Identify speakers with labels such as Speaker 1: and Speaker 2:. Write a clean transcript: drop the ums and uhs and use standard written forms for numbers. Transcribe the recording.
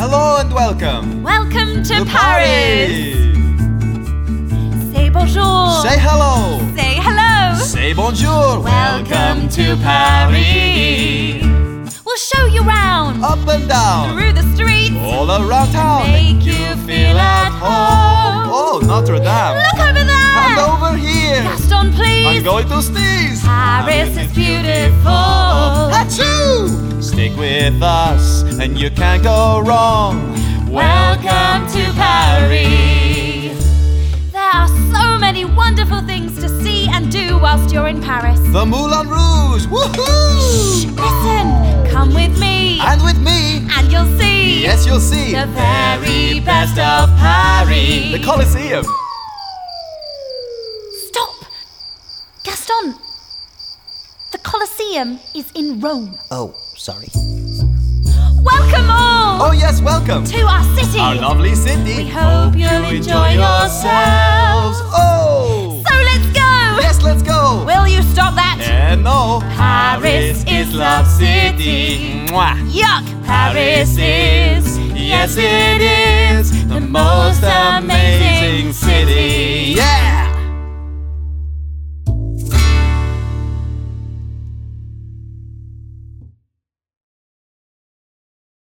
Speaker 1: Hello and welcome.
Speaker 2: Welcome to Paris. Say bonjour.
Speaker 1: Say hello.
Speaker 2: Say hello.
Speaker 1: Say bonjour.
Speaker 2: Welcome to Paris. We'll show you round.
Speaker 1: Up and down.
Speaker 2: Through the streets.
Speaker 1: All around town.
Speaker 2: Make you feel at home.
Speaker 1: Oh, Notre Dame.
Speaker 2: Look over there.
Speaker 1: And over here.
Speaker 2: Gaston, please.
Speaker 1: I'm going to sneeze.
Speaker 2: Paris is beautiful.
Speaker 1: Achoo! Stick with us and you can't go wrong.
Speaker 2: Welcome to Paris. There are so many wonderful things to see and do whilst you're in Paris.
Speaker 1: The Moulin Rouge. Woohoo!
Speaker 2: Listen, come with me.
Speaker 1: And with me.
Speaker 2: And you'll see.
Speaker 1: Yes, you'll see.
Speaker 2: The very best of Paris.
Speaker 1: The Colosseum.
Speaker 2: Stop! Gaston! The Colosseum is in Rome.
Speaker 3: Oh, sorry.
Speaker 2: Welcome all!
Speaker 1: Oh yes, welcome.
Speaker 2: To our city.
Speaker 1: Our lovely city.
Speaker 2: We hope you'll enjoy yourselves.
Speaker 1: Oh!
Speaker 2: So let's go!
Speaker 1: Yes, let's go.
Speaker 2: Will you stop that?
Speaker 1: No.
Speaker 2: Paris is love city.
Speaker 1: Mwah.
Speaker 2: Yuck! Paris is, yes it is, the most amazing city.
Speaker 1: Yeah!